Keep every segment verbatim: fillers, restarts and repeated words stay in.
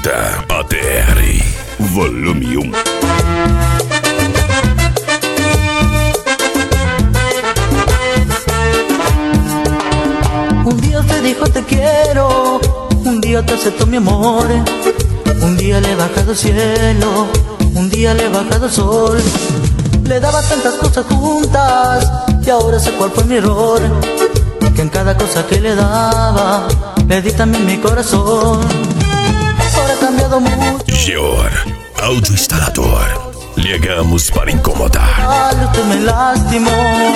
Cajita A T R, volume um. Un día te dijo te quiero, un día te aceptó mi amor, un día le he bajado el cielo, un día le he bajado el sol. Le daba tantas cosas juntas y ahora sé cuál fue mi error, que en cada cosa que le daba le di también mi corazón. Ahora ha cambiado mucho. Geor, autoinstalador. Ligamos para incomodar. Ay, usted me lastimó.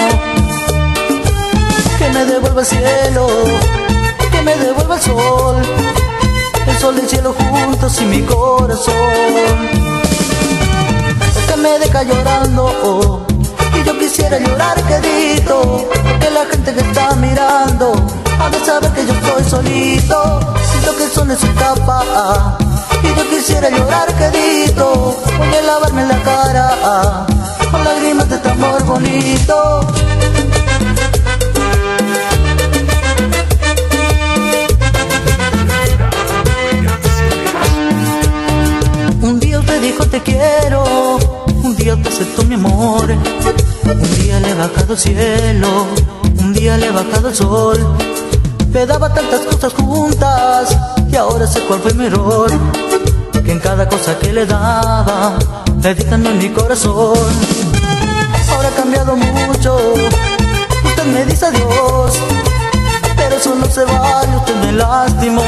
Que me devuelva el cielo, que me devuelva el sol, el sol y el cielo juntos y mi corazón. Que me deja llorando, oh, y yo quisiera llorar quedito, que la gente que está mirando ha de saber que yo estoy solito. Siento que el sol se escapa, y yo quisiera llorar quedito, voy a lavarme la cara con lágrimas de este amor bonito. Un día te dijo te quiero, un día te aceptó mi amor, un día le he bajado el cielo, un día le he bajado el sol. Le daba tantas cosas juntas y ahora sé cuál fue mi error, que en cada cosa que le daba le di también mi corazón. Ahora ha cambiado mucho, usted me dice adiós, pero eso no se vale, usted me lastimó.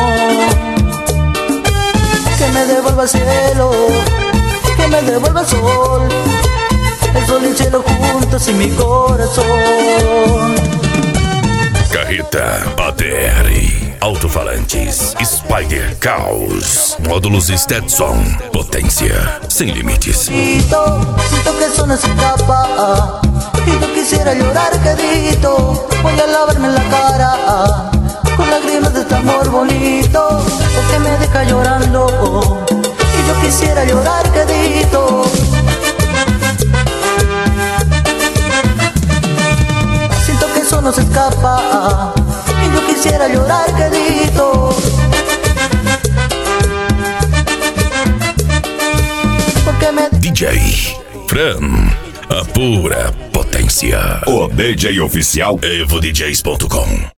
Que me devuelva el cielo, que me devuelva el sol, el sol y el cielo juntos y mi corazón. Cajita A T R, alto-falantes, Spider Caos, módulos Stetson, potência sem limites. Siento, siento que el sol no se escapa, y yo quisiera llorar quedito, voy a lavarme la cara con lágrimas de este amor bonito, porque me deja llorando, y yo quisiera llorar quedito. Siento que eso no se escapa, y yo quisiera llorar quedito, porque me... D J Fran, a pura potência. O D J oficial evo d js ponto com.